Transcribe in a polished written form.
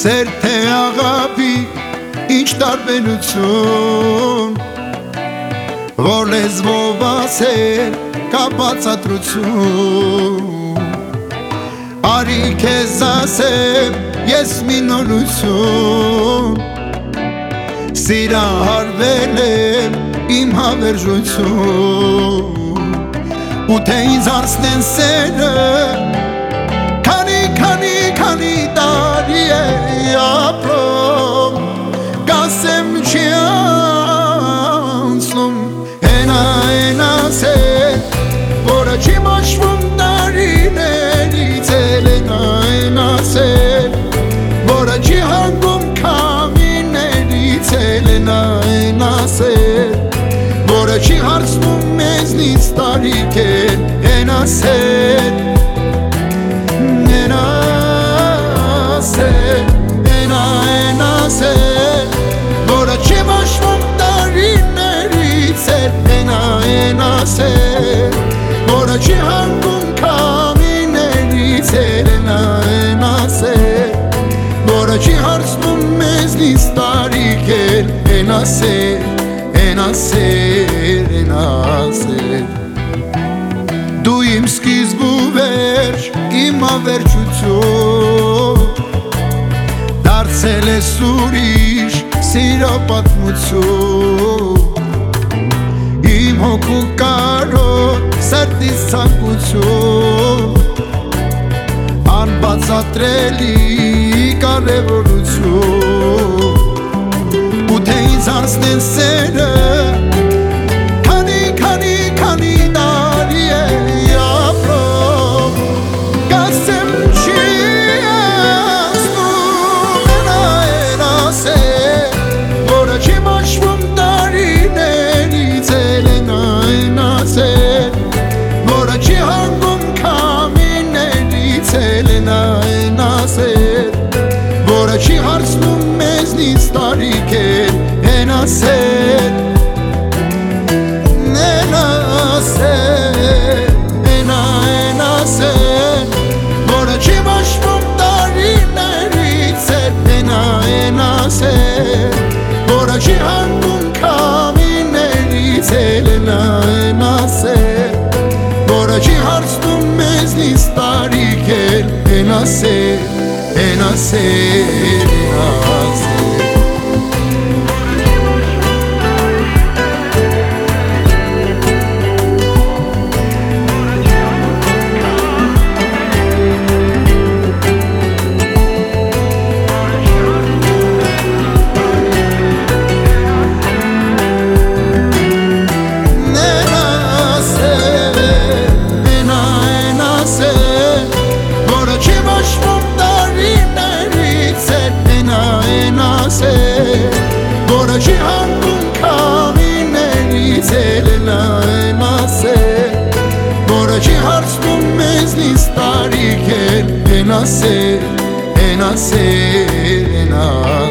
Սեր թե աղավի ինչ տարբերություն, որ լեզվով ասել կա բացատրություն։ Արի քեզ ասեմ ես մի նորություն, սիրահարվել եմ իմ հավերժություն, ու թե ինձ հարցնեն սերը քանի տարի է ապրում, կասեմ չի անցնում հենա ասել, որը չի մաշվում տարիներից, են ասել, որը չի հանգում քամիներից, են ասել, որը չի հարցնում մեզնից տարիք են ասել, են ասել, որը չի մաշվում տարիներից, են ասել, որը չի հանգում քամիներից, են ասել, որը չի հարցնում մեզնից տարիք են ասել, են ասել։ Դու իմ սկիզբ ու վերջ, իմ ավերջություն, դարձել ես ուրիշ սիրո պատմություն, իմ հոգու կարոտ սրտից ցանկություն, անբացատրելի կարևորություն, ու թե ինձ հարցնեն սերը քանի տարի է ապրում, կասեմ չի անցնում, են ասել, որը չի մաշվում տարիներից, են ասել, որը չի հանգում քամիներից, են ասել, որը չի հարցնում մեզնից տարիք են ասել, են ասել, որը չի մաշվում տարիներից, են ասել, որը չի հանգում քամիներից, են ասել, որը չի հարցնում մեզնից տարիք են ասել, են ասել, որը չի հանգում քամիներից, են ասել, որը չի հարցնում մեզնից տարիք են ասել, են ասել, են ասել։